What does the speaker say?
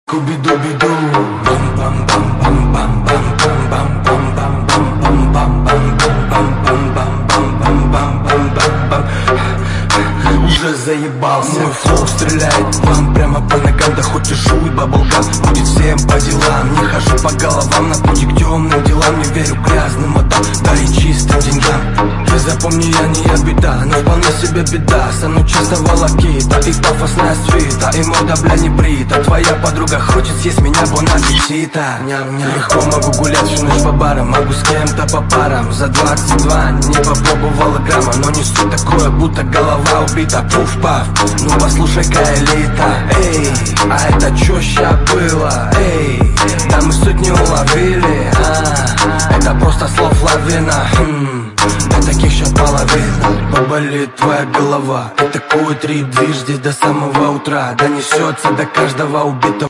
Куби-дуби-ду, бам-бам-бам-бам-бам-бам-бам-бам-бам-бам-бам-бам-бам. Уже заебался, мой флоу стреляет вам прямо по ногам. Да хоть и жуй баблгам, будет всем по делам. Не хожу по головам, на пути к темным делам. Не верю грязным модам, да и чистым деньгам. Ты запомни, я не отбита, но вполне себе беда. Со мной чисто волокита и пафосная свита, и морда, бля, не брита. Твоя подруга хочет съесть меня, бон аппетита. Легко могу гулять всю ночь по барам, могу с кем-то по парам. За 22 не попробовала грамма, но несу такое, будто голова убита. Пуф-паф, ну послушай-ка, элита. Эй, а это чё ща было? Эй, да мы сотни уловили. Это просто слов лавина. До таких ща половина. Поболит твоя голова. Это Q3 движ здесь до самого утра. Донесется до каждого убитого.